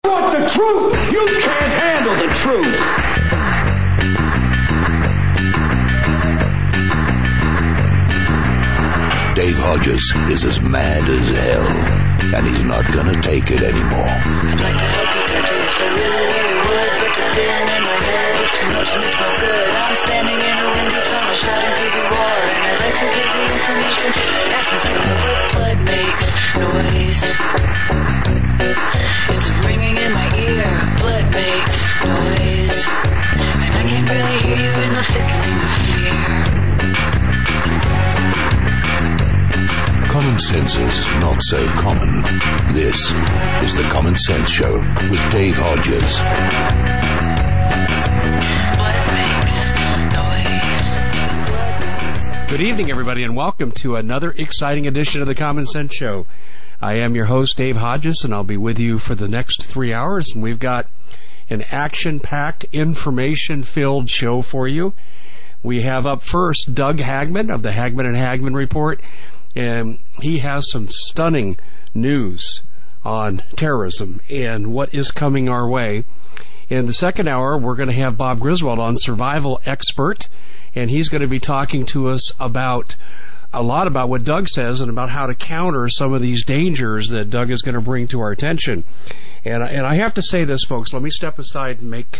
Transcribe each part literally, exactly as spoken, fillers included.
want the truth? You can't handle the truth. Dave Hodges is as mad as hell, and he's not gonna take it anymore. I'd like to help you touch it, so really, really would, but the din in my head, it's too much and it's no good. I'm standing in a window tunnel, shouting through the war, and I'd like to get the information. Ask me for what blood makes noise. It's ringing in my ear, blood makes noise, and I can't really hear you in the thickening of fear. Common sense is not so common. This is the Common Sense Show with Dave Hodges. Good evening, everybody, and welcome to another exciting edition of the Common Sense Show. I am your host, Dave Hodges, and I'll be with you for the next three hours. And we've got an action-packed, information-filled show for you. We have up first Doug Hagmann of the Hagmann and Hagmann Report. And he has some stunning news on terrorism and what is coming our way. In the second hour, we're going to have Bob Griswold on, survival expert, and he's going to be talking to us about a lot about what Doug says and about how to counter some of these dangers that Doug is going to bring to our attention. And, and I have to say this, folks. Let me step aside and make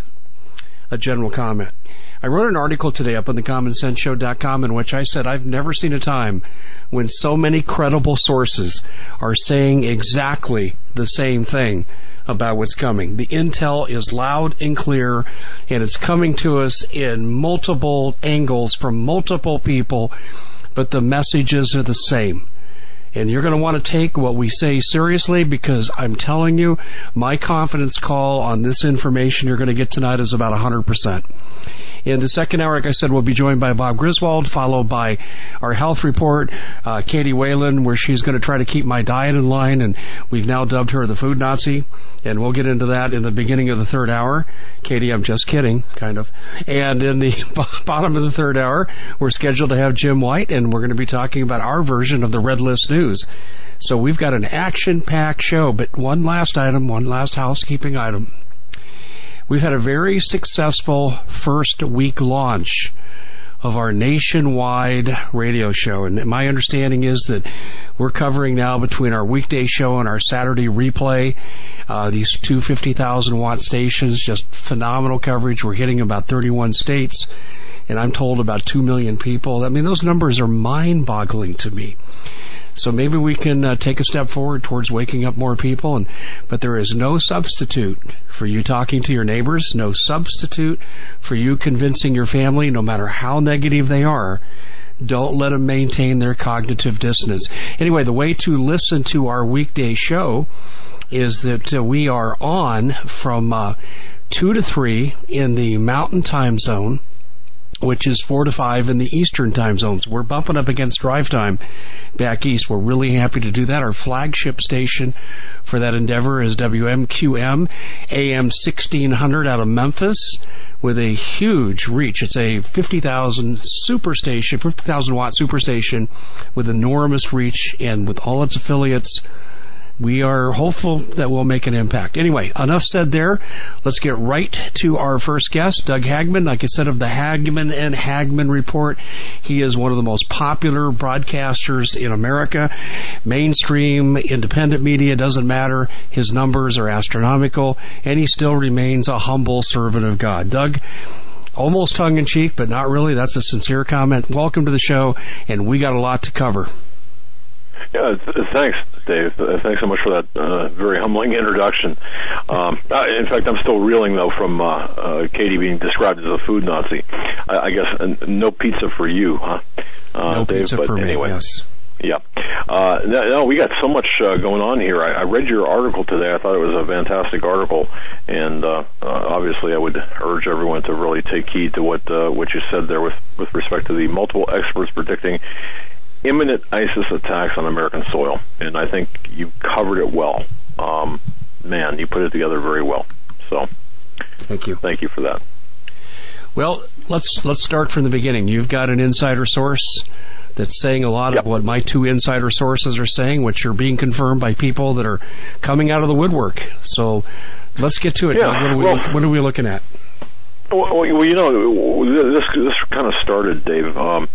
a general comment. I wrote an article today up on the common sense show dot com in which I said I've never seen a time when so many credible sources are saying exactly the same thing about what's coming. The intel is loud and clear, and it's coming to us in multiple angles from multiple people, but the messages are the same. And you're going to want to take what we say seriously, because I'm telling you, my confidence call on this information you're going to get tonight is about one hundred percent. In the second hour, like I said, we'll be joined by Bob Griswold, followed by our health report, uh, Katie Whalen, where she's going to try to keep my diet in line, and we've now dubbed her the food Nazi, and we'll get into that in the beginning of the third hour. Katie, I'm just kidding, kind of. And in the bottom of the third hour, we're scheduled to have Jim White, and we're going to be talking about our version of the Red List News. So we've got an action-packed show, but one last item, one last housekeeping item. We've had a very successful first week launch of our nationwide radio show. And my understanding is that we're covering now between our weekday show and our Saturday replay, uh, these two fifty thousand watt stations, just phenomenal coverage. We're hitting about thirty-one states, and I'm told about two million people. I mean, those numbers are mind-boggling to me. So maybe we can uh, take a step forward towards waking up more people. And but there is no substitute for you talking to your neighbors, no substitute for you convincing your family, no matter how negative they are. Don't let them maintain their cognitive dissonance. Anyway, the way to listen to our weekday show is that uh, we are on from uh, two to three in the Mountain Time Zone, which is four to five in the Eastern time zones. We're bumping up against drive time back east. We're really happy to do that. Our flagship station for that endeavor is W M Q M, A M sixteen hundred out of Memphis, with a huge reach. It's a fifty thousand superstation, fifty thousand watt superstation with enormous reach, and with all its affiliates, we are hopeful that we'll make an impact. Anyway, enough said there. Let's get right to our first guest, Doug Hagmann. Like I said, of the Hagmann and Hagmann Report. He is one of the most popular broadcasters in America. Mainstream, independent media, doesn't matter. His numbers are astronomical, and he still remains a humble servant of God. Doug, almost tongue-in-cheek, but not really. That's a sincere comment. Welcome to the show, and we got a lot to cover. Yeah, thanks, Dave. Thanks so much for that uh, very humbling introduction. Um, in fact, I'm still reeling, though, from uh, uh, Katie being described as a food Nazi. I, I guess uh, no pizza for you, huh? Uh, no Dave, pizza but for anyway. me, yes. Yeah. Uh, no, we got so much uh, going on here. I, I read your article today. I thought it was a fantastic article, and uh, uh, obviously I would urge everyone to really take heed to what uh, what you said there with, with respect to the multiple experts predicting imminent ISIS attacks on American soil, and I think you covered it well. Um, man, you put it together very well. So, thank you. Thank you for that. Well, let's let's start from the beginning. You've got an insider source that's saying a lot yep. of what my two insider sources are saying, which are being confirmed by people that are coming out of the woodwork. So, let's get to it. Yeah, What are we, well, what are we looking at? Well, well, you know, this this kind of started, Dave, um,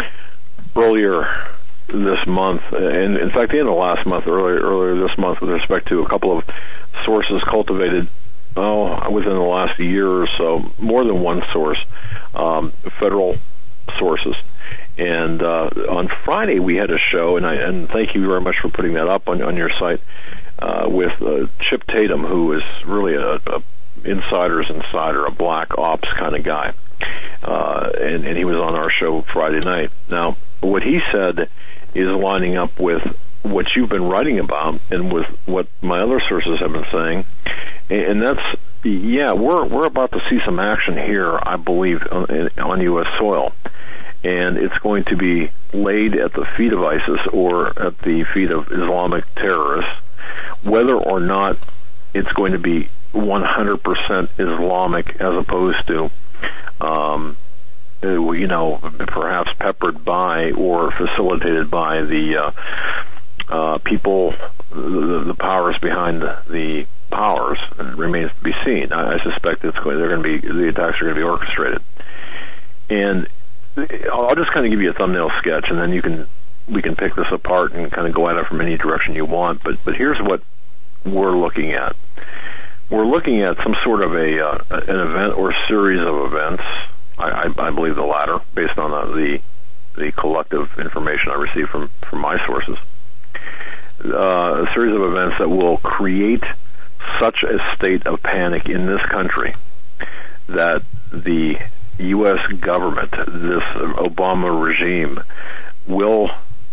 earlier this month, and in fact, the end of last month, earlier earlier this month, with respect to a couple of sources cultivated, oh, within the last year or so, more than one source, um, federal sources. And uh, on Friday, we had a show, and I and thank you very much for putting that up on on your site, uh, with uh, Chip Tatum, who is really a, a insider's insider, a black ops kind of guy. Uh, and, and he was on our show Friday night. Now, what he said is lining up with what you've been writing about and with what my other sources have been saying. And that's, yeah, we're we're about to see some action here, I believe, on, on U S soil. And it's going to be laid at the feet of ISIS or at the feet of Islamic terrorists, whether or not it's going to be one hundred percent Islamic as opposed to, um, you know, perhaps peppered by or facilitated by the uh, uh, people, the, the powers behind the, the powers. It remains to be seen. I, I suspect it's going. They're going to be the attacks are going to be orchestrated. And I'll just kind of give you a thumbnail sketch, and then you can we can pick this apart and kind of go at it from any direction you want. But but here's what we're looking at. We're looking at some sort of a uh, an event or series of events. I, I, I believe the latter, based on uh, the the collective information I received from, from my sources. Uh, a series of events that will create such a state of panic in this country that the U S government, this Obama regime, will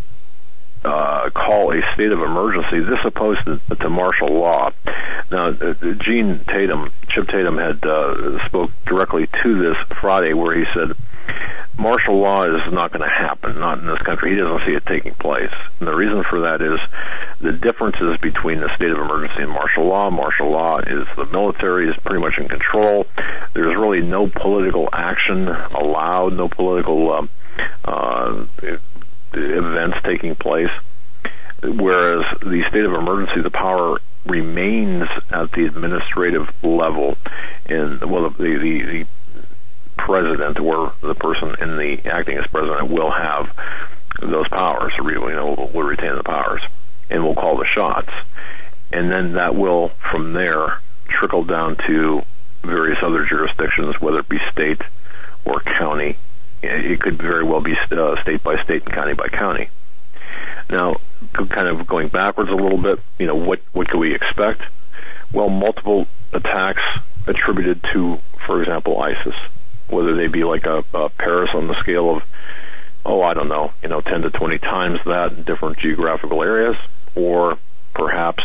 Uh, call a state of emergency. This opposed to, to martial law. Now, uh, Gene Tatum, Chip Tatum, had uh, spoke directly to this Friday, where he said martial law is not going to happen, not in this country. He doesn't see it taking place. And the reason for that is the differences between the state of emergency and martial law. Martial law is the military is pretty much in control. There's really no political action allowed, no political um, uh, events taking place, whereas the state of emergency, the power remains at the administrative level, and well, the the, the president or the person in the acting as president will have those powers, or you know, will retain the powers, and will call the shots, and then that will from there trickle down to various other jurisdictions, whether it be state or county. It could very well be uh, state by state and county by county. Now, kind of going backwards a little bit, you know, what, what could we expect? Well, multiple attacks attributed to, for example, ISIS, whether they be like a, a Paris on the scale of, oh, I don't know, you know, ten to twenty times that in different geographical areas, or perhaps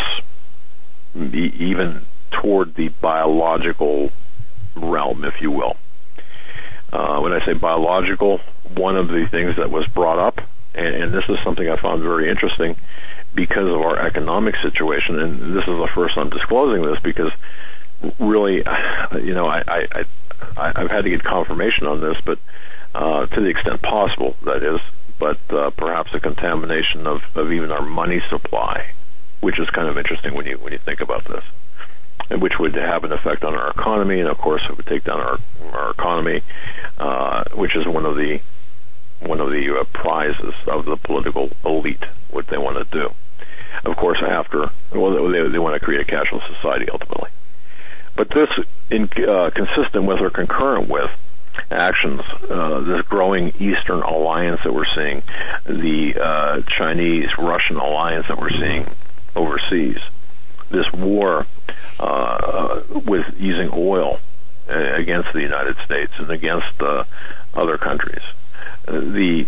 even toward the biological realm, if you will. Uh, when I say biological, one of the things that was brought up, and, and this is something I found very interesting because of our economic situation, and this is the first I'm disclosing this because really, you know, I, I, I, I've had to get confirmation on this, but uh, to the extent possible, that is, but uh, perhaps a contamination of, of even our money supply, which is kind of interesting when you when you think about this. Which would have an effect on our economy, and of course it would take down our our economy, uh, which is one of the one of the uh, prizes of the political elite, what they want to do. Of course, after well, they they want to create a cashless society ultimately. But this, in uh, consistent with or concurrent with actions, uh, this growing Eastern alliance that we're seeing, the uh, Chinese-Russian alliance that we're seeing overseas. This war uh, with using oil uh, against the United States and against uh, other countries, uh, the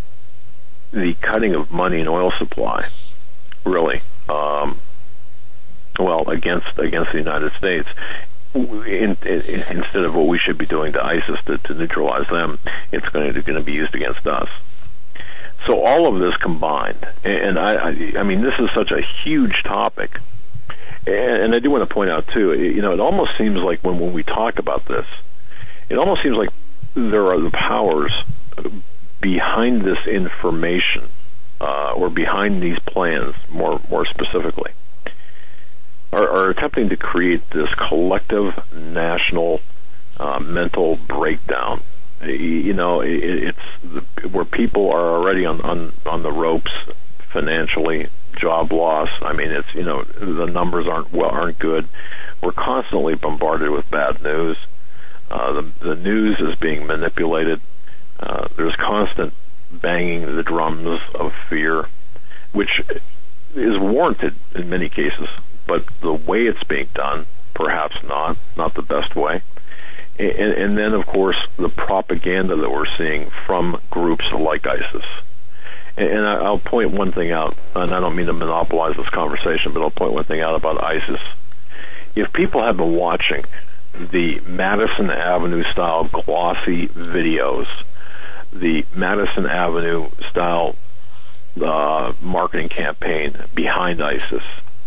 the cutting of money and oil supply, really, um, well, against against the United States, in, in, instead of what we should be doing to ISIS to, to neutralize them, it's going to, going to be used against us. So all of this combined, and I, I, I mean, this is such a huge topic. And I do want to point out, too, you know, it almost seems like when, when we talk about this, it almost seems like there are the powers behind this information, uh, or behind these plans, more more specifically, are, are attempting to create this collective national uh, mental breakdown. You know, it, it's where people are already on, on, on the ropes financially, job loss. I mean, it's, you know, the numbers aren't well, aren't good. We're constantly bombarded with bad news. Uh, the, the news is being manipulated. Uh, there's constant banging the drums of fear, which is warranted in many cases, but the way it's being done, perhaps not, not the best way. And, and then, of course, the propaganda that we're seeing from groups like ISIS. And I'll point one thing out, and I don't mean to monopolize this conversation, but I'll point one thing out about ISIS. If people have been watching the Madison Avenue-style glossy videos, the Madison Avenue-style uh, marketing campaign behind ISIS,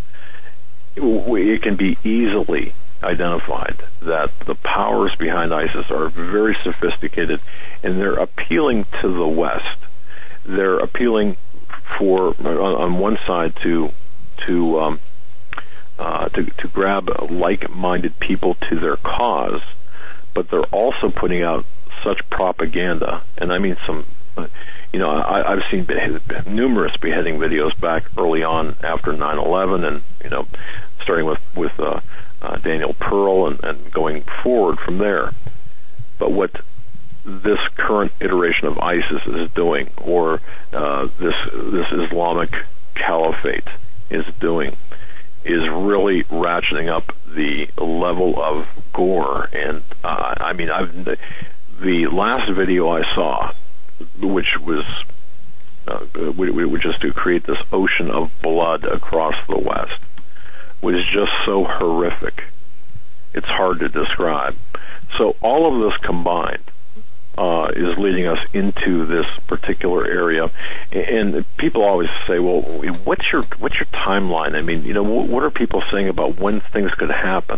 it can be easily identified that the powers behind ISIS are very sophisticated, and they're appealing to the West. They're appealing for, on one side, to to um, uh, to, to grab like-minded people to their cause, but they're also putting out such propaganda, and I mean some. You know, I, I've seen behead, numerous beheading videos back early on after nine eleven, and you know, starting with with uh, uh, Daniel Pearl and, and going forward from there. But what this current iteration of ISIS is doing, or uh, this this Islamic caliphate is doing, is really ratcheting up the level of gore. And uh, I mean, I've the last video I saw, which was uh, which is to create this ocean of blood across the West, was just so horrific. It's hard to describe. So all of this combined uh, is leading us into this particular area. And people always say, "Well, what's your what's your timeline?" I mean, you know, what are people saying about when things could happen?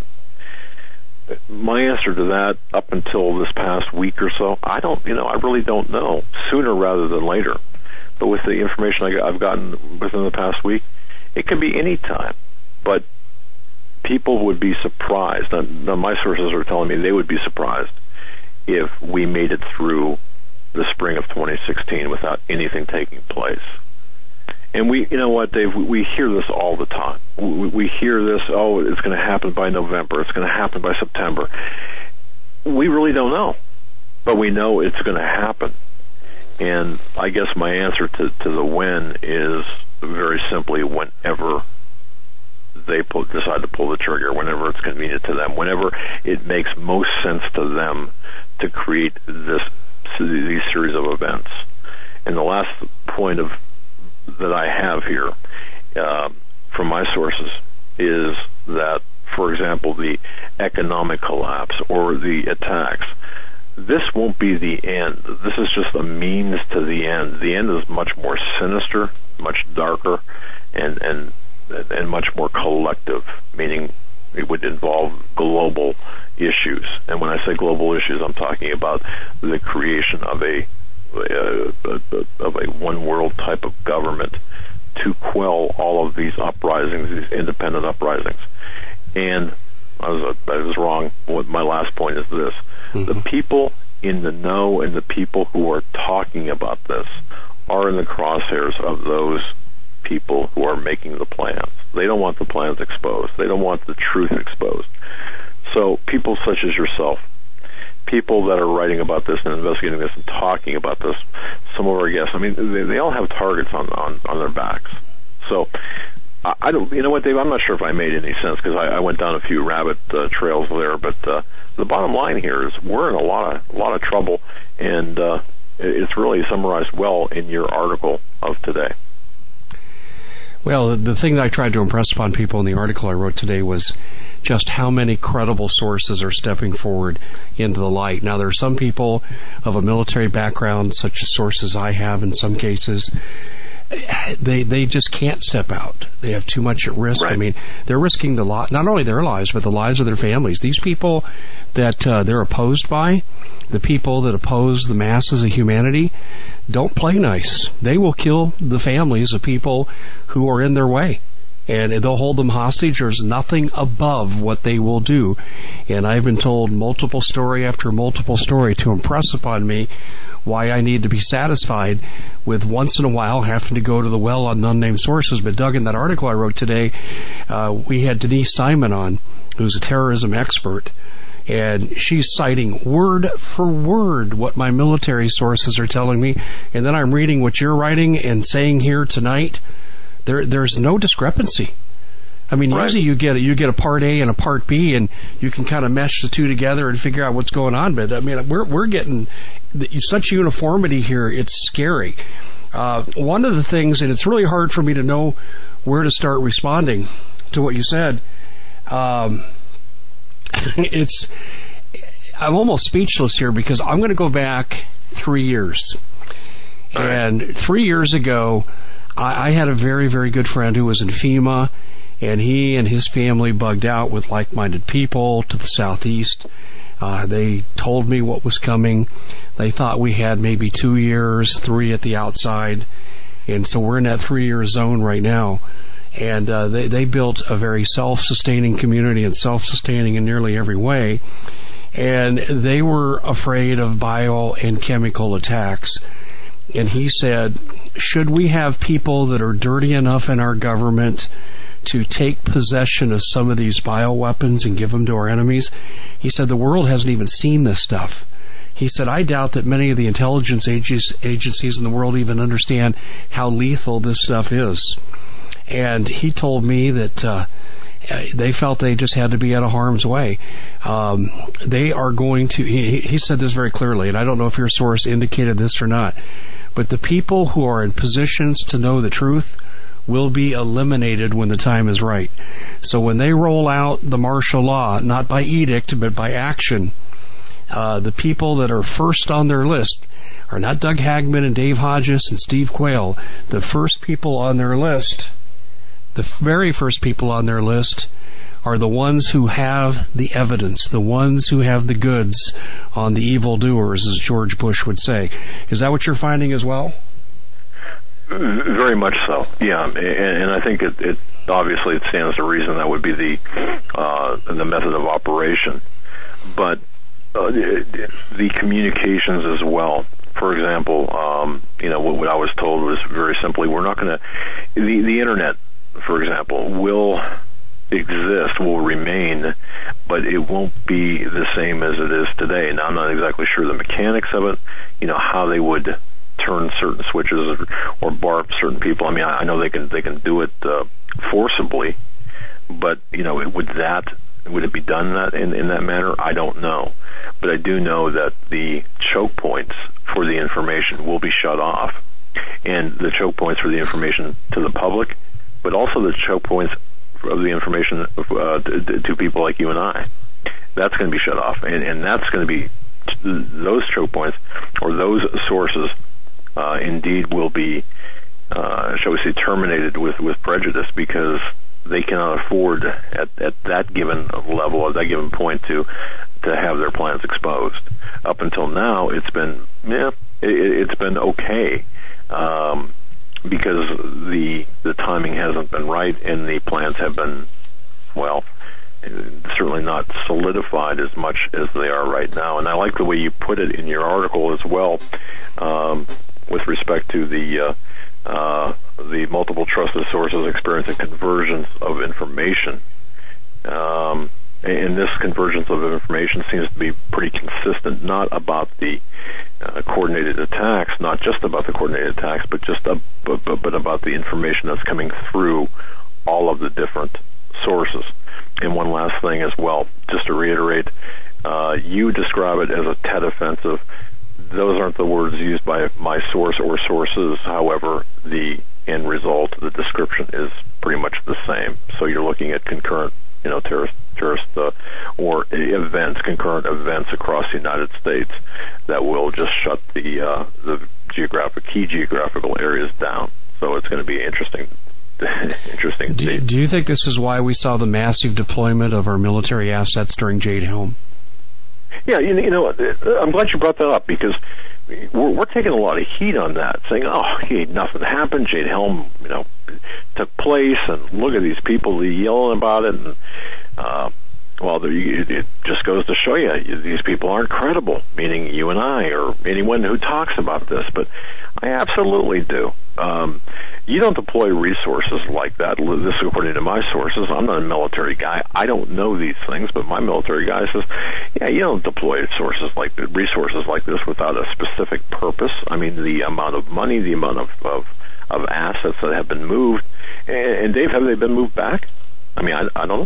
My answer to that, up until this past week or so, I don't, you know, I really don't know. Sooner rather than later. But with the information I've gotten within the past week, it can be any time. But people would be surprised. Now, my sources are telling me they would be surprised if we made it through the spring of twenty sixteen without anything taking place. And we, you know what, Dave, we, we hear this all the time. We, we hear this, oh, it's going to happen by November, it's going to happen by September. We really don't know, but we know it's going to happen. And I guess my answer to, to the when is very simply whenever they pull, decide to pull the trigger, whenever it's convenient to them, whenever it makes most sense to them to create this these series of events. And the last point of that I have here uh, from my sources is that, for example, the economic collapse or the attacks, this won't be the end. This is just a means to the end. The end is much more sinister, much darker, and and and much more collective, meaning it would involve global issues. And when I say global issues, I'm talking about the creation of a Uh, of a one world type of government to quell all of these uprisings, these independent uprisings. And I was, I was wrong. My last point is this. Mm-hmm. The people in the know and the people who are talking about this are in the crosshairs of those people who are making the plans. They don't want the plans exposed. They don't want the truth exposed. So people such as yourself, people that are writing about this and investigating this and talking about this, some of our guests, I mean, they, they all have targets on, on, on their backs. So, I, I don't, you know what, Dave, I'm not sure if I made any sense because I, I went down a few rabbit uh, trails there, but uh, the bottom line here is we're in a lot of, a lot of trouble, and uh, it's really summarized well in your article of today. Well, the thing that I tried to impress upon people in the article I wrote today was just how many credible sources are stepping forward into the light. Now, there are some people of a military background, such as sources I have in some cases, they they just can't step out. They have too much at risk. Right. I mean, they're risking the lot, not only their lives, but the lives of their families. These people that uh, they're opposed by, the people that oppose the masses of humanity, don't play nice. They will kill the families of people who are in their way. and they'll hold them hostage. There's nothing above what they will do. And I've been told multiple story after multiple story to impress upon me why I need to be satisfied with once in a while having to go to the well on unnamed sources. But Doug, in that article I wrote today, uh, we had Denise Simon on, who's a terrorism expert, and she's citing word for word what my military sources are telling me, and then I'm reading what you're writing and saying here tonight. There, there's no discrepancy. I mean, right. Usually you get you get a part A and a part B, and you can kind of mesh the two together and figure out what's going on. But I mean, we're we're getting such uniformity here; it's scary. Uh, one of the things, and it's really hard for me to know where to start responding to what you said. Um, it's I'm almost speechless here because I'm going to go back three years, right. And three years ago, I, I had a very very good friend who was in FEMA. And he and his family bugged out with like-minded people to the southeast. Uh, they told me what was coming. They thought we had maybe two years, three at the outside. And so we're in that three-year zone right now. And uh, they, they built a very self-sustaining community and self-sustaining in nearly every way. And they were afraid of bio and chemical attacks. And he said, should we have people that are dirty enough in our government to take possession of some of these bioweapons and give them to our enemies? He said the world hasn't even seen this stuff. He said, I doubt that many of the intelligence agencies in the world even understand how lethal this stuff is. And he told me that uh, they felt they just had to be out of harm's way. Um, they are going to, he, he said this very clearly, and I don't know if your source indicated this or not, but the people who are in positions to know the truth will be eliminated when the time is right. So when they roll out the martial law, not by edict, but by action, uh, the people that are first on their list are not Doug Hagman and Dave Hodges and Steve Quayle. The first people on their list, the very first people on their list, are the ones who have the evidence, the ones who have the goods on the evildoers, as George Bush would say. Is that what you're finding as well? Very much so, yeah, and, and I think it, it obviously it stands to reason that would be the uh, the method of operation, but uh, the, the communications as well. For example, um, you know what, what I was told was very simply, we're not going to the the internet, for example, will exist, will remain, but it won't be the same as it is today. Now, I'm not exactly sure the mechanics of it, you know, how they would turn certain switches or, or bar certain people. I mean, I, I know they can they can do it uh, forcibly, but you know, would that would it be done that in, in that manner? I don't know, but I do know that the choke points for the information will be shut off, and the choke points for the information to the public, but also the choke points of the information uh, to, to people like you and I. That's going to be shut off, and, and that's going to be those choke points or those sources. Uh, indeed will be, uh, shall we say, terminated with, with prejudice, because they cannot afford at, at that given level, at that given point, to to have their plans exposed. Up until now, it's been yeah, it, it's been okay, um, because the the timing hasn't been right, and the plans have been, well, certainly not solidified as much as they are right now. And I like the way you put it in your article as well. Um, with respect to the uh, uh, the multiple trusted sources experiencing convergence of information. Um, and this convergence of information seems to be pretty consistent, not about the uh, coordinated attacks, not just about the coordinated attacks, but just a, but, but about the information that's coming through all of the different sources. And one last thing as well, just to reiterate, uh, you describe it as a Tet offensive. Those aren't the words used by my source or sources. However, the end result, the description, is pretty much the same. So you're looking at concurrent, you know, terrorist, terrorist uh, or events, concurrent events across the United States that will just shut the uh, the geographic key geographical areas down. So it's going to be interesting. interesting. Do, do you think this is why we saw the massive deployment of our military assets during Jade Helm? Yeah, you, you know, I'm glad you brought that up, because we're, we're taking a lot of heat on that, saying, "Oh, hey, nothing happened. Jade Helm, you know, took place, and look at these people yelling about it." And uh, well, it just goes to show you these people aren't credible. Meaning you and I, or anyone who talks about this. But I absolutely do. Um, you don't deploy resources like that. This is according to my sources. I'm not a military guy. I don't know these things, but my military guy says, yeah, you don't deploy sources like resources like this without a specific purpose. I mean, the amount of money, the amount of, of, of assets that have been moved. And, and Dave, have they been moved back? I mean, I, I don't know.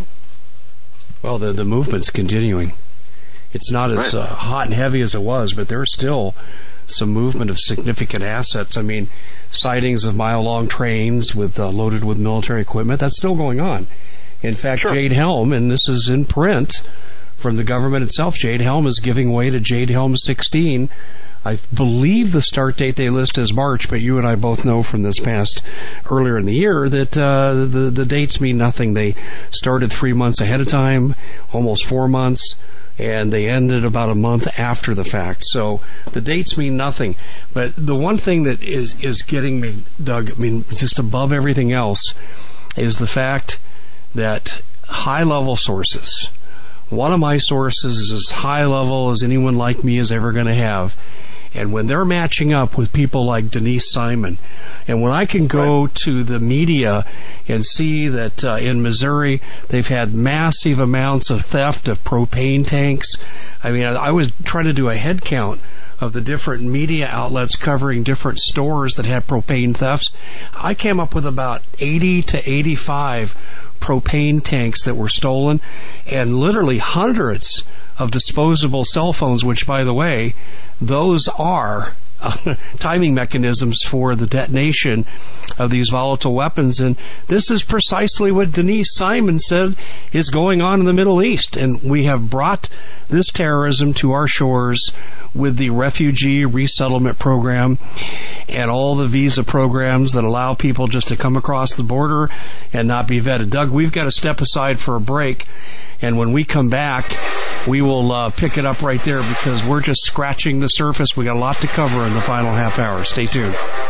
Well, the, the movement's continuing. It's not as right. uh, hot and heavy as it was, but there's still some movement of significant assets. I mean, sightings of mile-long trains with uh, loaded with military equipment, that's still going on. In fact, sure. Jade Helm, and this is in print from the government itself, Jade Helm is giving way to Jade Helm sixteen. I believe the start date they list is March, but you and I both know from this past earlier in the year that uh, the, the dates mean nothing. They started three months ahead of time, almost four months, and they ended about a month after the fact. So the dates mean nothing. But the one thing that is, is getting me, Doug, I mean, just above everything else, is the fact that high-level sources, one of my sources is as high-level as anyone like me is ever going to have, and when they're matching up with people like Denise Simon, and when I can go right. to the media and see that uh, in Missouri they've had massive amounts of theft of propane tanks. I mean, I, I was trying to do a head count of the different media outlets covering different stores that had propane thefts. I came up with about eighty to eighty-five propane tanks that were stolen, and literally hundreds of disposable cell phones, which, by the way, those are uh, timing mechanisms for the detonation of these volatile weapons. And this is precisely what Denise Simon said is going on in the Middle East. And we have brought this terrorism to our shores with the refugee resettlement program and all the visa programs that allow people just to come across the border and not be vetted. Doug, we've got to step aside for a break. And when we come back, we will uh, pick it up right there because we're just scratching the surface. We got a lot to cover in the final half hour. Stay tuned.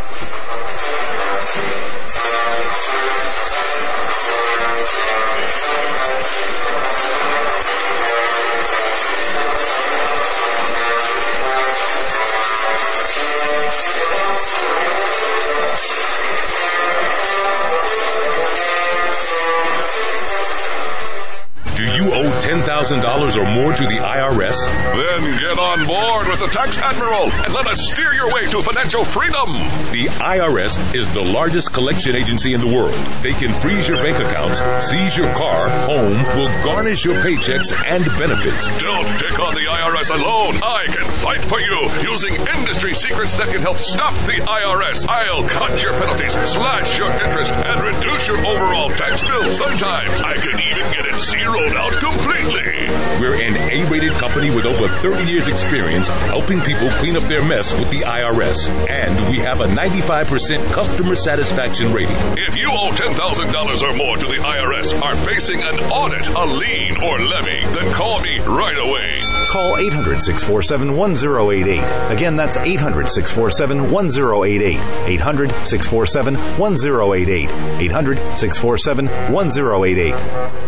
ten thousand dollars or more to the I R S? Then get on board with the Tax Admiral and let us steer your way to financial freedom. The I R S is the largest collection agency in the world. They can freeze your bank accounts, seize your car, home, will garnish your paychecks and benefits. Don't take on the I R S alone. I can fight for you using industry secrets that can help stop the I R S. I'll cut your penalties, slash your interest, and reduce your overall tax bill. Sometimes I can even get it zeroed out completely. We're an A-rated company with over thirty years experience helping people clean up their mess with the I R S. And we have a ninety-five percent customer satisfaction rating. If you owe ten thousand dollars or more to the I R S, are facing an audit, a lien, or levy, then call me right away. Call eight hundred, six four seven, one zero eight eight. Again, that's eight hundred, six four seven, one zero eight eight. eight hundred, six four seven, one zero eight eight. eight hundred, six four seven, one zero eight eight.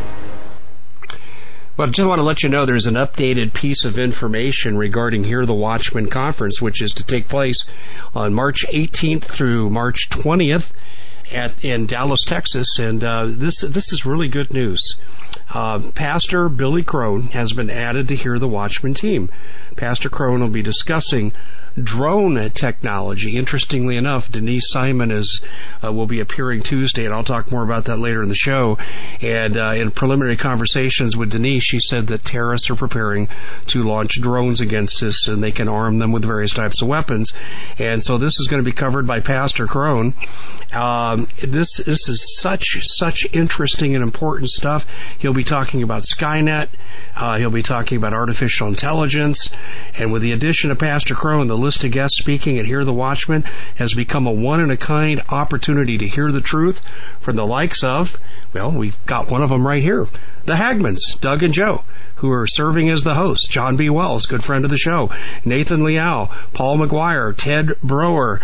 Well, I just want to let you know there's an updated piece of information regarding Hear the Watchman Conference, which is to take place on March eighteenth through March twentieth at in Dallas, Texas. And uh, this this is really good news. Uh, Pastor Billy Crone has been added to Hear the Watchman team. Pastor Crone will be discussing drone technology. Interestingly enough, Denise Simon is uh, will be appearing Tuesday, and I'll talk more about that later in the show. And uh, in preliminary conversations with Denise, she said that terrorists are preparing to launch drones against us, and they can arm them with various types of weapons. And so this is going to be covered by Pastor Crone. Um, this this is such such interesting and important stuff. He'll be talking about Skynet. Uh, he'll be talking about artificial intelligence. And with the addition of Pastor Crone, the list of guests speaking at Hear the Watchman has become a one-in-a-kind opportunity to hear the truth from the likes of, well, we've got one of them right here, the Hagmans, Doug and Joe, who are serving as the host. John B. Wells, good friend of the show. Nathan Liao, Paul McGuire, Ted Brower.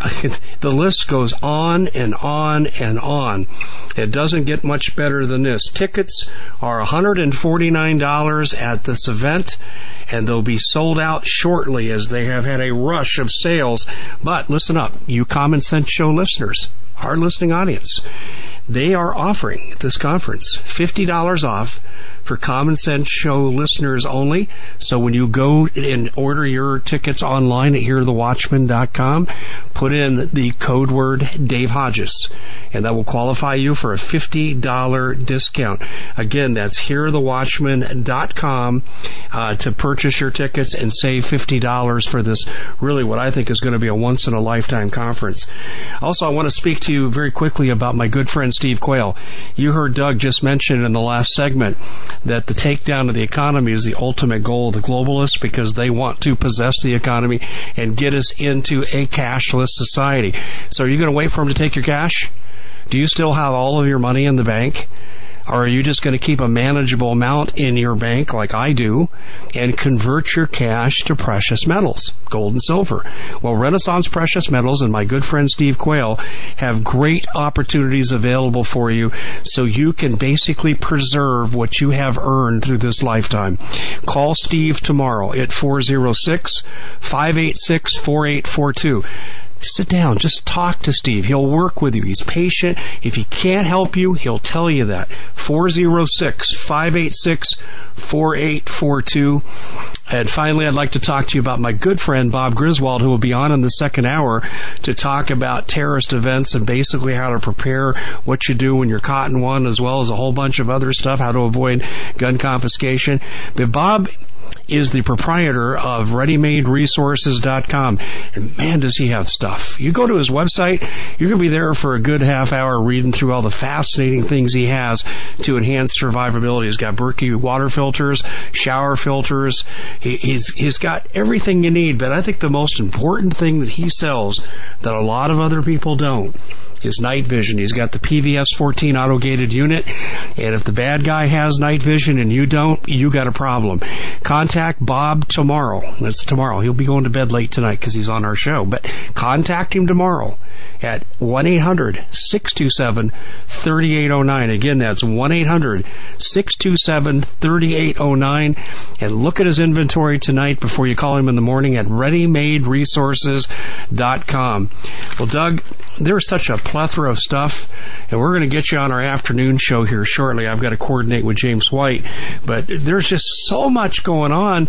The list goes on and on and on. It doesn't get much better than this. Tickets are one hundred forty-nine dollars at this event, and they'll be sold out shortly as they have had a rush of sales. But listen up, you Common Sense Show listeners, our listening audience, they are offering at this conference fifty dollars off for Common Sense Show listeners only. So when you go and order your tickets online at hear the watchman dot com, put in the code word Dave Hodges, and that will qualify you for a fifty dollars discount. Again, that's hear the watchman dot com uh, to purchase your tickets and save fifty dollars for this, really what I think is going to be a once-in-a-lifetime conference. Also, I want to speak to you very quickly about my good friend Steve Quayle. You heard Doug just mention in the last segment that the takedown of the economy is the ultimate goal of the globalists because they want to possess the economy and get us into a cashless society. So are you going to wait for them to take your cash? Do you still have all of your money in the bank? Or are you just going to keep a manageable amount in your bank like I do and convert your cash to precious metals, gold and silver? Well, Renaissance Precious Metals and my good friend Steve Quayle have great opportunities available for you so you can basically preserve what you have earned through this lifetime. Call Steve tomorrow at four oh six, five eight six, four eight four two. Sit down. Just talk to Steve. He'll work with you. He's patient. If he can't help you, he'll tell you that. four oh six, five eight six, four eight four two. And finally, I'd like to talk to you about my good friend Bob Griswold, who will be on in the second hour to talk about terrorist events and basically how to prepare, what you do when you're caught in one, as well as a whole bunch of other stuff, how to avoid gun confiscation. But Bob is the proprietor of ready made resources dot com. And man, does he have stuff. You go to his website, you're going to be there for a good half hour reading through all the fascinating things he has to enhance survivability. He's got Berkey water filters, shower filters. He, he's, he's got everything you need. But I think the most important thing that he sells that a lot of other people don't is night vision. He's got the P V S fourteen auto-gated unit, and if the bad guy has night vision and you don't, you got a problem. Contact Bob tomorrow. That's tomorrow. He'll be going to bed late tonight because he's on our show, but contact him tomorrow at one eight hundred, six two seven, three eight zero nine. Again, that's one eight hundred, six two seven, three eight zero nine. And look at his inventory tonight before you call him in the morning at ready made resources dot com. Well, Doug, there's such a plethora of stuff, and we're going to get you on our afternoon show here shortly. I've got to coordinate with James White, but there's just so much going on.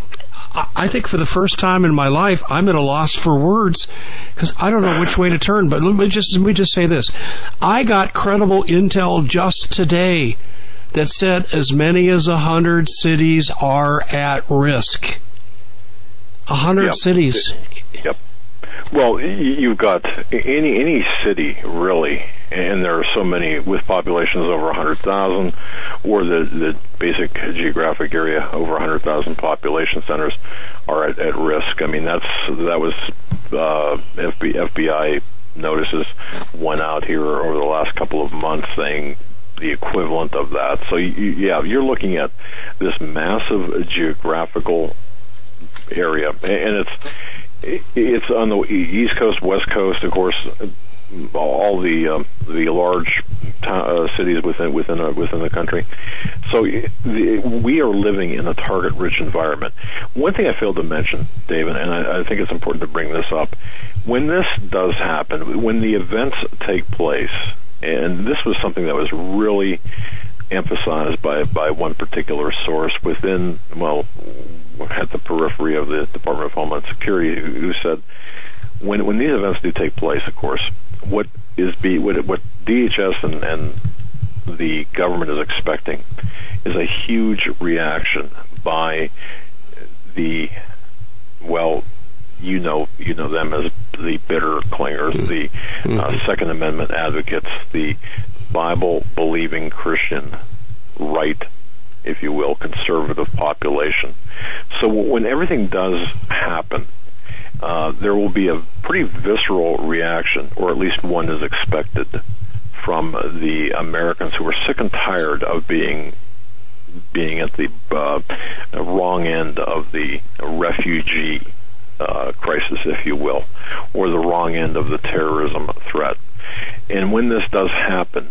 I think for the first time in my life, I'm at a loss for words because I don't know which way to turn. But let me just let me just say this. I got credible intel just today that said as many as a hundred cities are at risk. A hundred yep. cities. Yep. Well, you've got any any city, really, and there are so many with populations over one hundred thousand, or the, the basic geographic area over one hundred thousand population centers are at, at risk. I mean, that's that was uh, F B, F B I notices went out here over the last couple of months saying the equivalent of that. So, you, yeah, you're looking at this massive geographical area, and it's It's on the East Coast, West Coast, of course. All the um, the large uh, cities within within uh, within the country. So the, we are living in a target-rich environment. One thing I failed to mention, David, and I, I think it's important to bring this up: when this does happen, when the events take place, and this was something that was really emphasized by by one particular source within, well, at the periphery of the Department of Homeland Security, who, who said, when when these events do take place, of course, what is be what, what D H S and, and the government is expecting is a huge reaction by the, well, you know, you know them as the bitter clingers, the uh, Second Amendment advocates, the Bible-believing Christian right, if you will, conservative population. So when everything does happen, uh, there will be a pretty visceral reaction, or at least one is expected, from the Americans who are sick and tired of being being at the uh, wrong end of the refugee uh, crisis, if you will, or the wrong end of the terrorism threat. And when this does happen,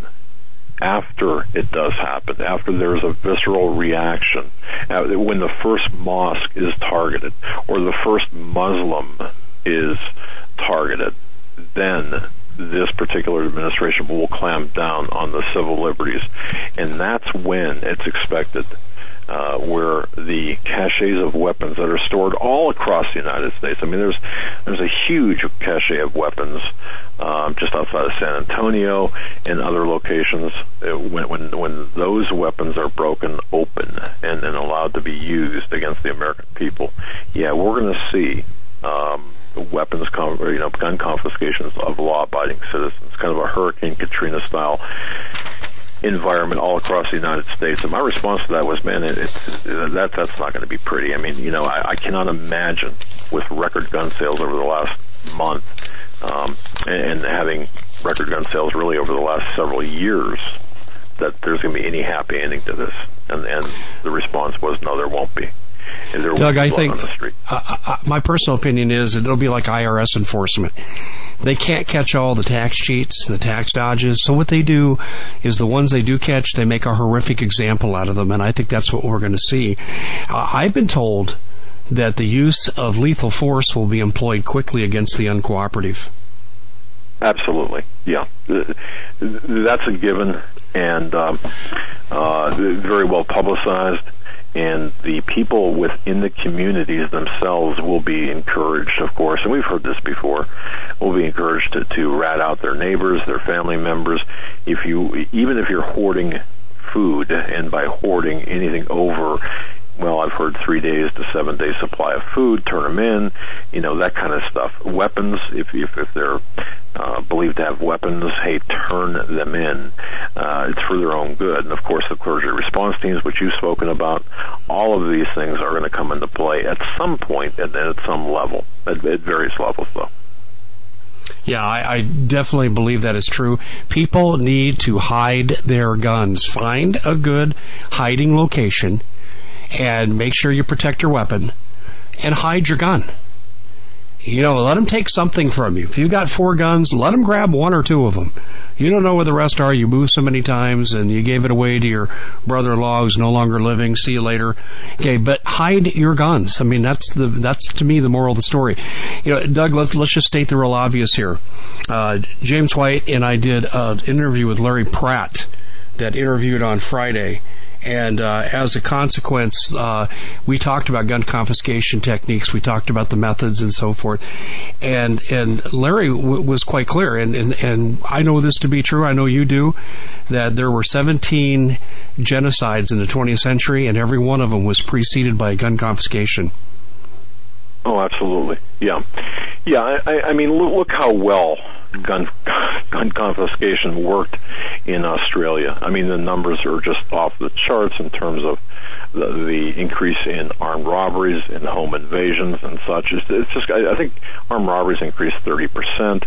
after it does happen, after there's a visceral reaction, when the first mosque is targeted or the first Muslim is targeted, then this particular administration will clamp down on the civil liberties. And that's when it's expected, uh, where the caches of weapons that are stored all across the United States. I mean, there's there's a huge cache of weapons um, just outside of San Antonio and other locations. Uh, when, when when those weapons are broken open and, and allowed to be used against the American people, yeah, we're going to see um, weapons, com- or, you know, gun confiscations of law-abiding citizens, kind of a Hurricane Katrina-style environment all across the United States. And my response to that was, man, it, it's, that that's not going to be pretty. I mean, you know, I, I cannot imagine with record gun sales over the last month um, and, and having record gun sales really over the last several years that there's going to be any happy ending to this. And, and the response was, no, there won't be. Doug, I think uh, uh, my personal opinion is it'll be like I R S enforcement. They can't catch all the tax cheats, the tax dodges. So what they do is the ones they do catch, they make a horrific example out of them, and I think that's what we're going to see. Uh, I've been told that the use of lethal force will be employed quickly against the uncooperative. Absolutely, yeah. That's a given, and um, uh, very well publicized. And the people within the communities themselves will be encouraged, of course, and we've heard this before, will be encouraged to, to rat out their neighbors, their family members. If you, even if you're hoarding food, and by hoarding anything over, well, I've heard three days to seven days supply of food, turn them in, you know, that kind of stuff. Weapons, if if, if they're uh, believed to have weapons, hey, turn them in. Uh, it's for their own good. And, of course, the clergy response teams, which you've spoken about, all of these things are going to come into play at some point and at some level, at, at various levels, though. Yeah, I, I definitely believe that is true. People need to hide their guns. Find a good hiding location and make sure you protect your weapon and hide your gun. You know, let them take something from you. If you've got four guns, let them grab one or two of them. You don't know where the rest are. You moved so many times and you gave it away to your brother-in-law who's no longer living. See you later. Okay, but hide your guns. I mean, that's the that's to me the moral of the story. You know, Doug, let's let's just state the real obvious here. Uh, James White and I did an interview with Larry Pratt that interviewed on Friday. And uh, as a consequence, uh, we talked about gun confiscation techniques. We talked about the methods and so forth. And and Larry w- was quite clear, and, and, and I know this to be true, I know you do, that there were seventeen genocides in the twentieth century, and every one of them was preceded by a gun confiscation. Oh, absolutely. Yeah. Yeah, I, I mean, look how well gun gun confiscation worked in Australia. I mean, the numbers are just off the charts in terms of the, the increase in armed robberies and home invasions and such. It's, it's just, I, I think armed robberies increased thirty percent.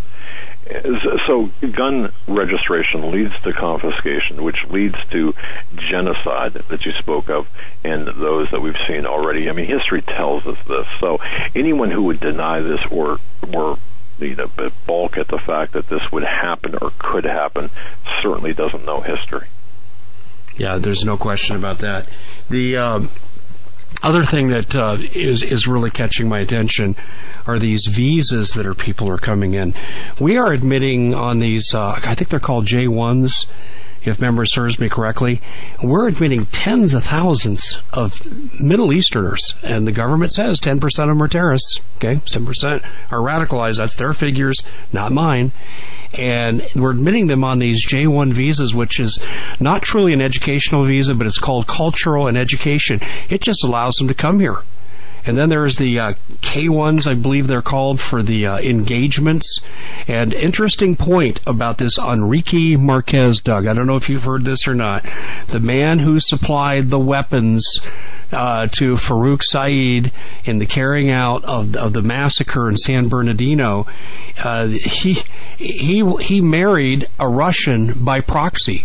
So gun registration leads to confiscation, which leads to genocide that you spoke of, and those that we've seen already. I mean, history tells us this. So anyone who would deny this or or you know, balk at the fact that this would happen or could happen certainly doesn't know history. Yeah, there's no question about that. The um, other thing that uh, is is really catching my attention are these visas that are people are coming in. We are admitting on these, uh, I think they're called J ones, if memory serves me correctly. We're admitting tens of thousands of Middle Easterners, and the government says ten percent of them are terrorists. Okay, ten percent are radicalized. That's their figures, not mine. And we're admitting them on these J one visas, which is not truly an educational visa, but it's called cultural and education. It just allows them to come here. And then there's the uh, K ones, I believe they're called, for the uh, engagements. And interesting point about this Enrique Marquez, Doug. I don't know if you've heard this or not. The man who supplied the weapons uh, to Farouk Saeed in the carrying out of, of the massacre in San Bernardino, uh, he he he married a Russian by proxy.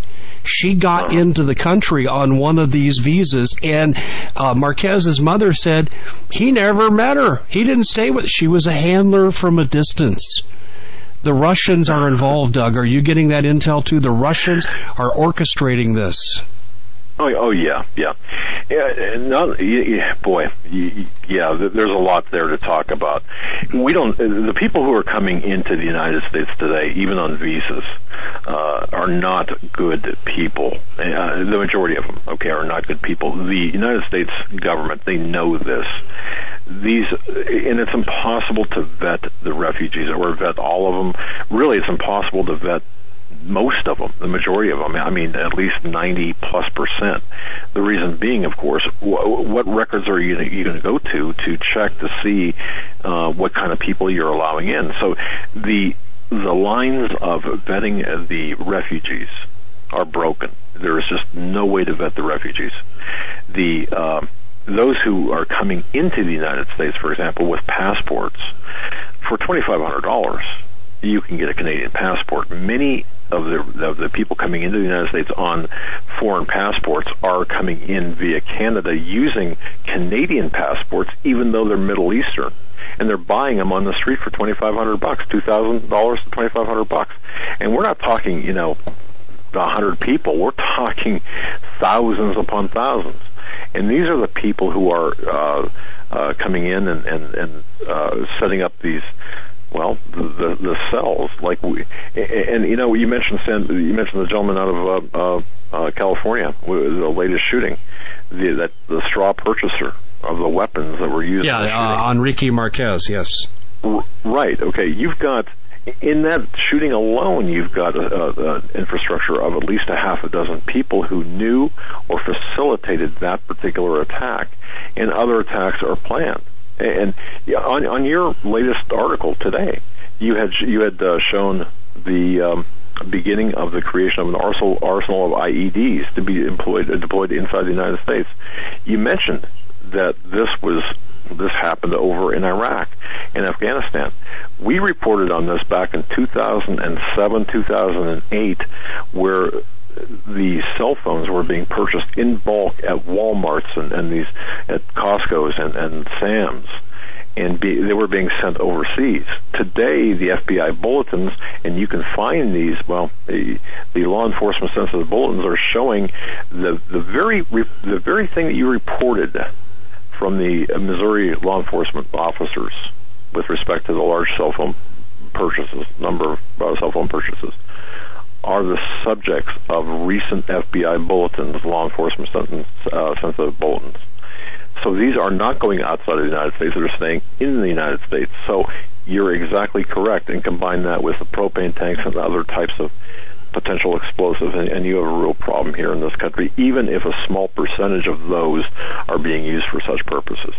She got into the country on one of these visas, and uh, Marquez's mother said he never met her. He didn't stay with her. She was a handler from a distance. The Russians are involved, Doug. Are you getting that intel too? The Russians are orchestrating this. Oh, oh yeah, yeah, yeah. Not, yeah boy, yeah. There's a lot there to talk about. We don't. The people who are coming into the United States today, even on visas, uh, are not good people. Uh, the majority of them, okay, are not good people. The United States government, they know this. These, and it's impossible to vet the refugees or vet all of them. Really, it's impossible to vet most of them, the majority of them. I mean, at least ninety plus percent. The reason being, of course, wh- what records are you, you going to go to to check to see uh, what kind of people you're allowing in? So the the lines of vetting the refugees are broken. There is just no way to vet the refugees. The uh, those who are coming into the United States, for example, with passports, for twenty-five hundred dollars, you can get a Canadian passport. Many of the of the people coming into the United States on foreign passports are coming in via Canada using Canadian passports, even though they're Middle Eastern, and they're buying them on the street for twenty-five hundred bucks, two thousand dollars to twenty-five hundred bucks. And we're not talking, you know, a hundred people. We're talking thousands upon thousands. And these are the people who are uh, uh, coming in and and, and uh, setting up these. Well, the, the the cells, like we, and, and you know, you mentioned you mentioned the gentleman out of uh, uh, uh, California, the latest shooting, the that the straw purchaser of the weapons that were used. Yeah, uh, Enrique Marquez. Yes. R- right. Okay. You've got in that shooting alone, you've got an infrastructure of at least a half a dozen people who knew or facilitated that particular attack, and other attacks are planned. And on, on your latest article today, you had you had uh, shown the um, beginning of the creation of an arsenal, arsenal of I E Ds to be employed uh, deployed inside the United States. You mentioned that this was this happened over in Iraq and Afghanistan. We reported on this back in two thousand seven, two thousand eight, where the cell phones were being purchased in bulk at Walmarts and, and these at Costco's and, and Sam's, and be, they were being sent overseas. Today, the F B I bulletins, and you can find these. Well, the, the law enforcement sensitive bulletins are showing the the very the very thing that you reported from the Missouri law enforcement officers with respect to the large cell phone purchases, number of uh, cell phone purchases, are the subjects of recent F B I bulletins, law enforcement uh, sensitive bulletins. So these are not going outside of the United States, they're staying in the United States. So you're exactly correct, and combine that with the propane tanks and other types of potential explosives, and, and you have a real problem here in this country, even if a small percentage of those are being used for such purposes.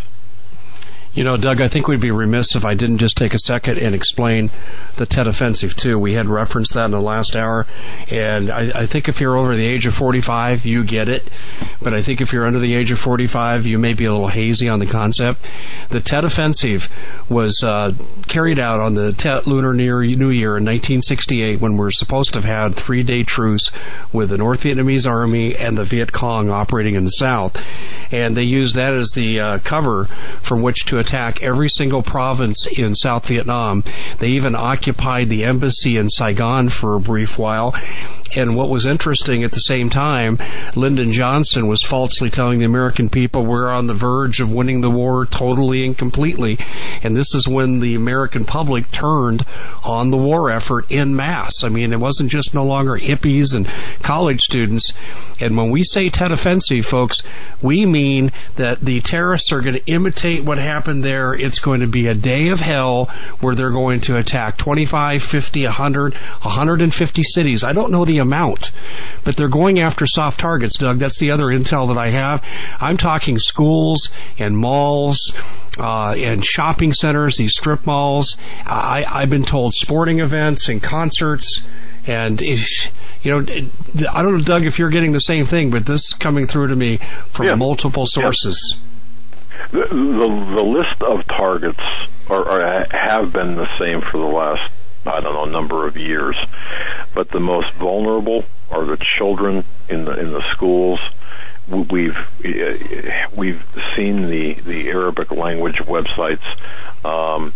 You know, Doug, I think we'd be remiss if I didn't just take a second and explain the Tet Offensive, too. We had referenced that in the last hour, and I, I think if you're over the age of forty-five, you get it. But I think if you're under the age of forty-five, you may be a little hazy on the concept. The Tet Offensive was uh, carried out on the Tet Lunar New Year in nineteen sixty-eight, when we were supposed to have had three-day truce with the North Vietnamese Army and the Viet Cong operating in the south. And they used that as the uh, cover from which to attack every single province in South Vietnam. They even occupied the embassy in Saigon for a brief while. And what was interesting at the same time, Lyndon Johnson was falsely telling the American people we're on the verge of winning the war totally and completely. And this is when the American public turned on the war effort en masse. I mean, it wasn't just no longer hippies and college students. And when we say Tet Offensive, folks, we mean that the terrorists are going to imitate what happened there. It's going to be a day of hell where they're going to attack twenty-five, fifty, one hundred, one hundred fifty cities. I don't know the amount, but they're going after soft targets, Doug. That's the other intel that I have. I'm talking schools and malls uh, and shopping centers, these strip malls. I, I've been told sporting events and concerts. And, it, you know, it, I don't know, Doug, if you're getting the same thing, but this is coming through to me from yeah. multiple sources. Yeah. The, the, the list of targets are, are, have been the same for the last, I don't know, number of years. but the most vulnerable are the children in the in the schools. We've we've seen the, the Arabic language websites um,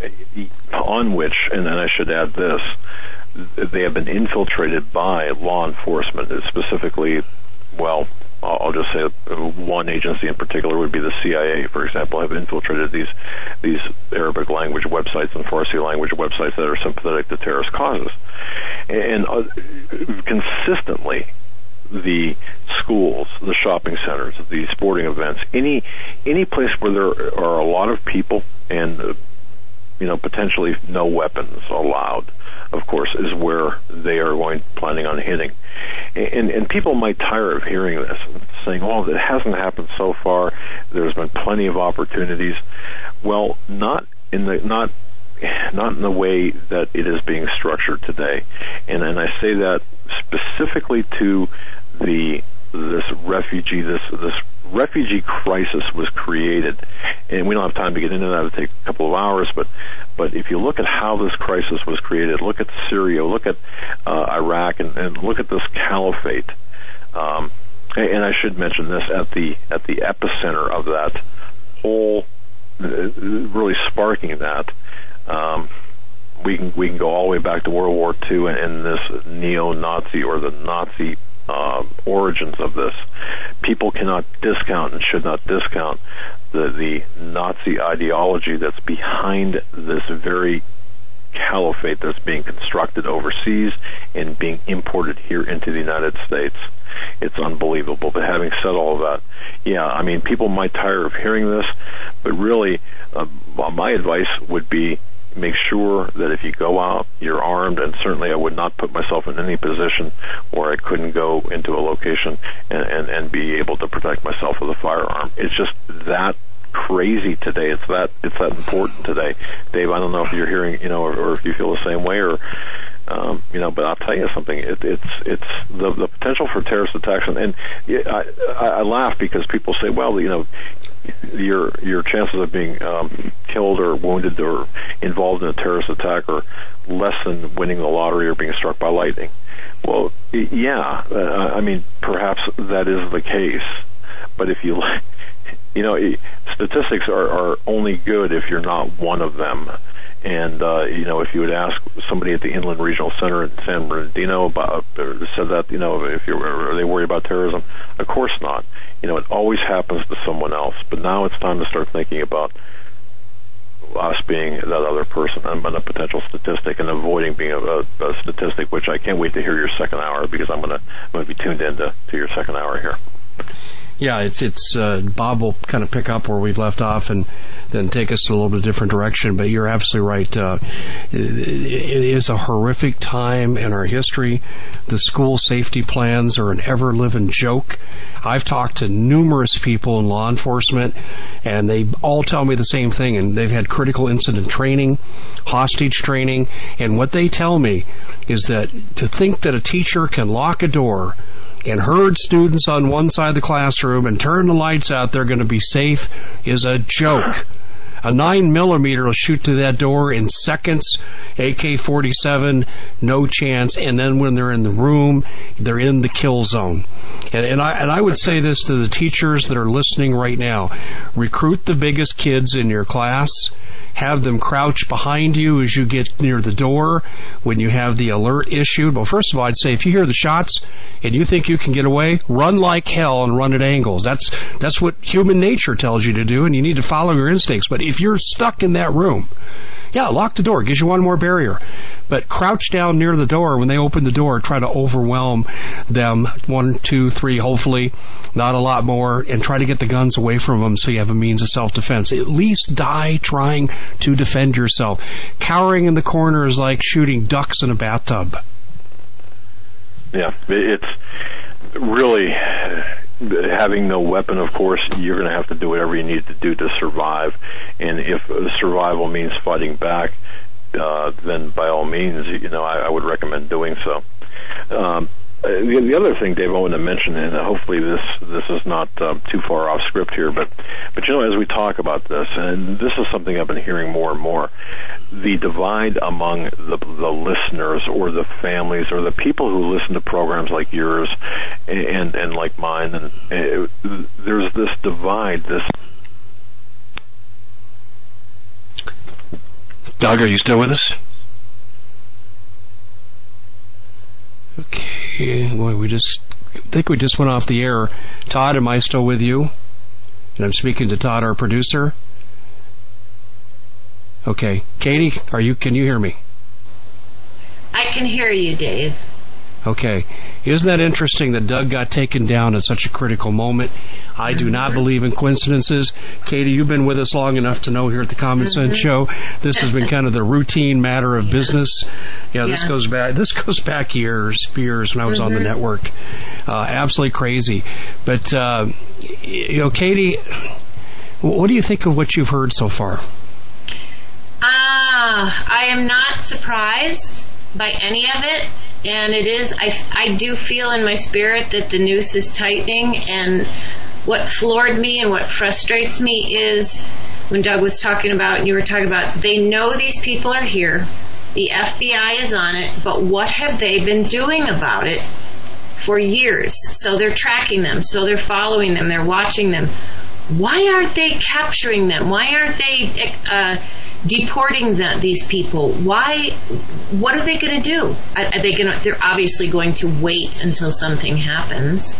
on which, and then I should add this, they have been infiltrated by law enforcement, specifically, well, I'll just say one agency in particular would be the C I A, for example, have infiltrated these these Arabic language websites and Farsi language websites that are sympathetic to terrorist causes. And uh, consistently, the schools, the shopping centers, the sporting events, any any place where there are a lot of people and, uh, you know, potentially no weapons allowed, of course, is where they are going planning on hitting. And, and people might tire of hearing this, saying, "Oh, it hasn't happened so far. There's been plenty of opportunities." Well, not in the not not in the way that it is being structured today. And and I say that specifically to the this refugee this this refugee crisis was created, and we don't have time to get into that. It'll take a couple of hours, but but if you look at how this crisis was created, look at Syria, look at uh, Iraq, and, and look at this caliphate. Um, and I should mention this, at the at the epicenter of that whole, really sparking that. Um, we can we can go all the way back to World War Two and, and this neo-Nazi or the Nazi uh, origins of this. People cannot discount and should not discount the the Nazi ideology that's behind this very caliphate that's being constructed overseas and being imported here into the United States. It's unbelievable. But having said all of that, yeah, I mean, people might tire of hearing this, but really, uh, my advice would be make sure that if you go out, you're armed, and certainly I would not put myself in any position where I couldn't go into a location and, and, and be able to protect myself with a firearm. It's just that crazy today. It's that it's that important today. Dave, I don't know if you're hearing, you know, or, or if you feel the same way, or um, you know, but I'll tell you something. It, it's it's the the potential for terrorist attacks, and, and I, I I laugh because people say, well, you know, your your chances of being um, killed or wounded or involved in a terrorist attack are less than winning the lottery or being struck by lightning. Well, yeah, uh, I mean, perhaps that is the case, but if you you know, statistics are, are only good if you're not one of them. And, uh, you know, if you would ask somebody at the Inland Regional Center in San Bernardino about, or said that, you know, if you're, are they worried about terrorism? Of course not. You know, it always happens to someone else. But now it's time to start thinking about us being that other person and a potential statistic, and avoiding being a, a, a statistic, which I can't wait to hear your second hour, because I'm going to I'm going to be tuned into to your second hour here. Yeah, it's it's uh, Bob will kind of pick up where we've left off and then take us to a little bit different direction. But you're absolutely right. Uh, it, it is a horrific time in our history. The school safety plans are an ever-living joke. I've talked to numerous people in law enforcement, and they all tell me the same thing. And they've had critical incident training, hostage training, and what they tell me is that to think that a teacher can lock a door and herd students on one side of the classroom and turn the lights out, they're going to be safe, is a joke. A nine millimeter will shoot to that door in seconds. A K forty-seven, no chance. And then when they're in the room, they're in the kill zone. And, and I and I would say this to the teachers that are listening right now: recruit the biggest kids in your class. Have them crouch behind you as you get near the door when you have the alert issued. Well, first of all, I'd say if you hear the shots and you think you can get away, run like hell and run at angles. That's that's what human nature tells you to do, and you need to follow your instincts. But if you're stuck in that room, yeah, lock the door. It gives you one more barrier. But crouch down near the door. When they open the door, try to overwhelm them. One, two, three, hopefully, not a lot more, and try to get the guns away from them so you have a means of self-defense. At least die trying to defend yourself. Cowering in the corner is like shooting ducks in a bathtub. Yeah, it's really having no weapon. Of course, you're going to have to do whatever you need to do to survive. And if survival means fighting back, Uh, then by all means, you know, I, I would recommend doing so. Um, the, the other thing, Dave, I want to mention, and hopefully this this is not uh, too far off script here, but but you know, as we talk about this, and this is something I've been hearing more and more, the divide among the, the listeners or the families or the people who listen to programs like yours and and, and like mine, and it, there's this divide. This. Doug, are you still with us? Okay, boy, we just I think we just went off the air. Todd, am I still with you? And I'm speaking to Todd, our producer. Okay, Katie, are you? Can you hear me? I can hear you, Dave. Okay, isn't that interesting that Doug got taken down at such a critical moment? I do not believe in coincidences. Katie, you've been with us long enough to know here at the Common Sense Show, this has been kind of the routine matter of business. Yeah, this yeah. goes back. This goes back years, years when I was mm-hmm. on the network. Uh, absolutely crazy. But uh, you know, Katie, what do you think of what you've heard so far? Ah, uh, I am not surprised by any of it. And it is, I, I do feel in my spirit that the noose is tightening. And what floored me and what frustrates me is when Doug was talking about, and you were talking about, they know these people are here. The F B I is on it. But what have they been doing about it for years? So they're tracking them. So they're following them. They're watching them. Why aren't they capturing them? Why aren't they uh, deporting the, these people? Why? What are they going to do? Are, are they going to? They're obviously going to wait until something happens.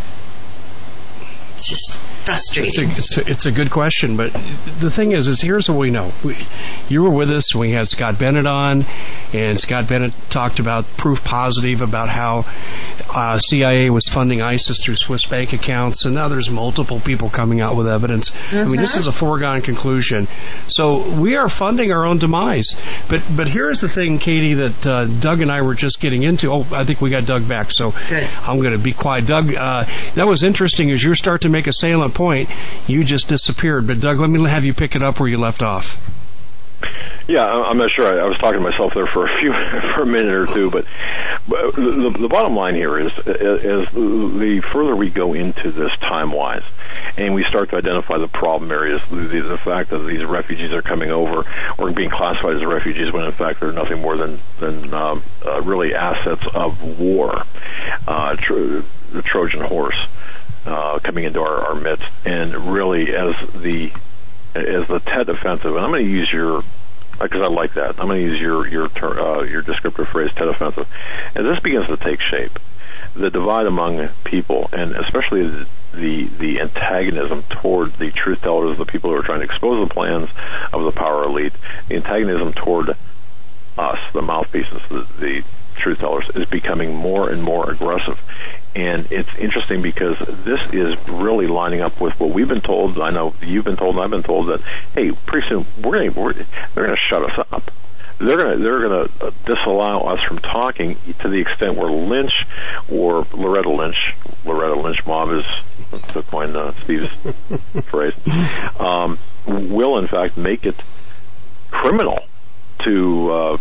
It's just frustrating. It's a, it's a, it's a good question, but the thing is, is here's what we know. We, you were with us. We had Scott Bennett on, and Scott Bennett talked about proof positive about how uh, C I A was funding ISIS through Swiss bank accounts, and now there's multiple people coming out with evidence. Mm-hmm. I mean, this is a foregone conclusion. So we are funding our own demise. But but here's the thing, Katie, that uh, Doug and I were just getting into. Oh, I think we got Doug back, so good. I'm going to be quiet. Doug, uh, that was interesting. As you start to make a salient point, you just disappeared. But Doug, let me have you pick it up where you left off. Yeah, I'm not sure. I was talking to myself there for a few, for a minute or two, but, but the, the bottom line here is, is the further we go into this time-wise, and we start to identify the problem areas, the, the fact that these refugees are coming over or being classified as refugees when in fact they're nothing more than, than um, uh, really assets of war, uh, tr- the Trojan horse. Uh, coming into our, our midst, and really as the as the Tet offensive, and I'm going to use your because I like that. I'm going to use your your ter- uh, your descriptive phrase, Tet offensive, as this begins to take shape. The divide among people, and especially the the, the antagonism toward the truth tellers, the people who are trying to expose the plans of the power elite, the antagonism toward us, the mouthpieces, the, the truth tellers, is becoming more and more aggressive. And it's interesting because this is really lining up with what we've been told. I know you've been told, and I've been told that, hey, pretty soon we're going we're, they're going to shut us up. They're going to they're going to disallow us from talking to the extent where Lynch or Loretta Lynch, Loretta Lynch mob is to coin uh, Steve's phrase, um, will in fact make it criminal to uh,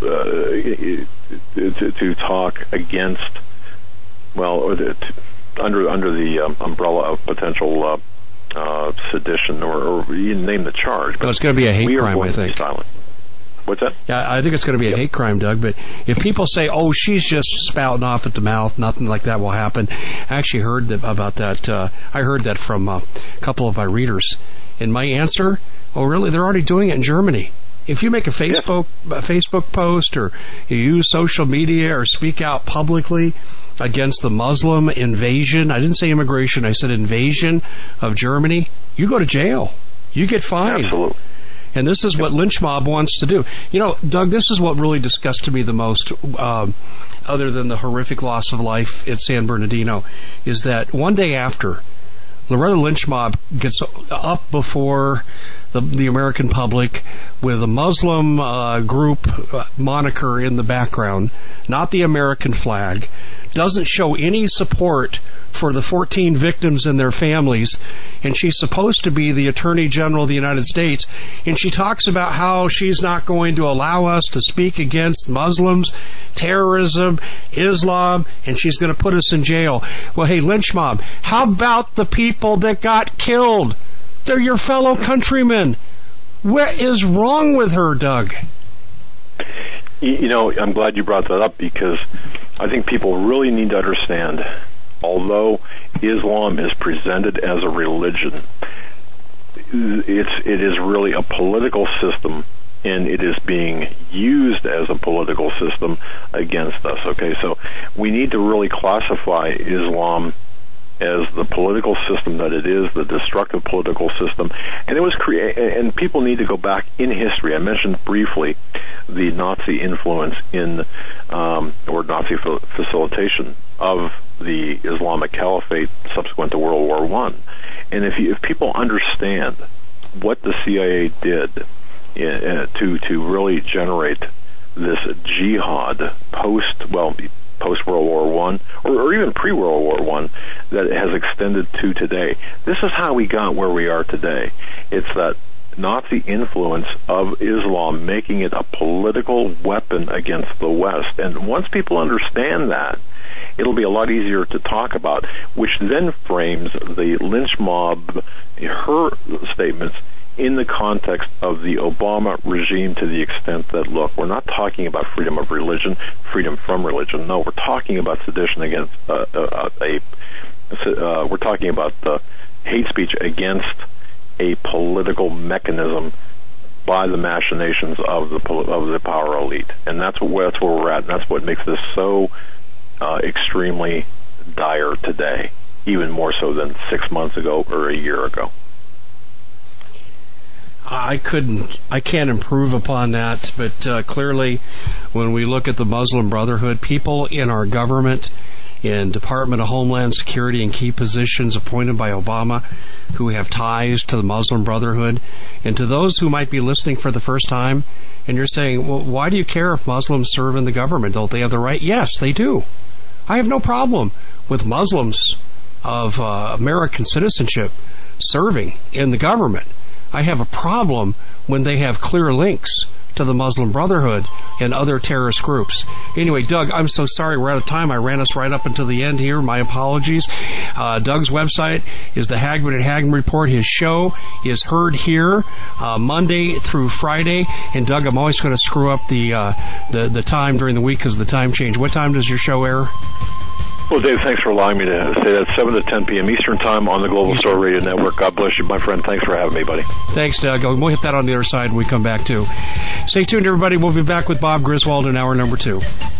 uh, to, to talk against. Well, or the, to, under under the um, umbrella of potential uh, uh, sedition, or, or you name the charge. But well, it's going to be a hate crime, I think. Silent. What's that? Yeah, I think it's going to be a yep. hate crime, Doug. But if people say, "Oh, she's just spouting off at the mouth," nothing like that will happen. I actually heard that, about that. Uh, I heard that from uh, a couple of my readers. And my answer, oh, really? They're already doing it in Germany. If you make a Facebook yes. a Facebook post, or you use social media, or speak out publicly against the Muslim invasion, I didn't say immigration, I said invasion of Germany, you go to jail. You get fined. Absolutely. And this is what Lynch Mob wants to do. You know, Doug, this is what really disgusted me the most, um, other than the horrific loss of life at San Bernardino, is that one day after, Loretta Lynch Mob gets up before the, the American public with a Muslim uh, group uh, moniker in the background, not the American flag, doesn't show any support for the fourteen victims and their families, and she's supposed to be the Attorney General of the United States, and she talks about how she's not going to allow us to speak against Muslims, terrorism, Islam, and she's going to put us in jail. Well, hey, lynch mob, how about the people that got killed? They're your fellow countrymen. What is wrong with her, Doug? You know, I'm glad you brought that up, because I think people really need to understand, although Islam is presented as a religion, it's, it is really a political system, and it is being used as a political system against us, okay? So we need to really classify Islam as the political system that it is, the destructive political system. And it was created, and people need to go back in history. I mentioned briefly the Nazi influence in, um, or Nazi facilitation of the Islamic Caliphate subsequent to World War One. And if you, if people understand what the C I A did uh, to to really generate this jihad post, well, post-World War One, or, or even pre-World War One, that it has extended to today. This is how we got where we are today. It's that Nazi influence of Islam making it a political weapon against the West. And once people understand that, it'll be a lot easier to talk about, which then frames the lynch mob, her statements, in the context of the Obama regime, to the extent that, look, we're not talking about freedom of religion, freedom from religion. No, we're talking about sedition against uh, uh, a, uh, we're talking about uh, hate speech against a political mechanism by the machinations of the of the power elite. And that's what, that's where we're at, and that's what makes this so uh, extremely dire today, even more so than six months ago or a year ago. I couldn't, I can't improve upon that, but uh, clearly when we look at the Muslim Brotherhood, people in our government, in Department of Homeland Security and key positions appointed by Obama, who have ties to the Muslim Brotherhood, and to those who might be listening for the first time, and you're saying, well, why do you care if Muslims serve in the government? Don't they have the right? Yes, they do. I have no problem with Muslims of uh, American citizenship serving in the government. I have a problem when they have clear links to the Muslim Brotherhood and other terrorist groups. Anyway, Doug, I'm so sorry we're out of time. I ran us right up until the end here. My apologies. Uh, Doug's website is the Hagman and Hagman Report. His show is heard here uh, Monday through Friday. And Doug, I'm always going to screw up the, uh, the the time during the week because of the time change. What time does your show air? Well, Dave, thanks for allowing me to say that. seven to ten p.m. Eastern Time on the Global Star Radio Network. God bless you, my friend. Thanks for having me, buddy. Thanks, Doug. We'll hit that on the other side when we come back, too. Stay tuned, everybody. We'll be back with Bob Griswold in hour number two.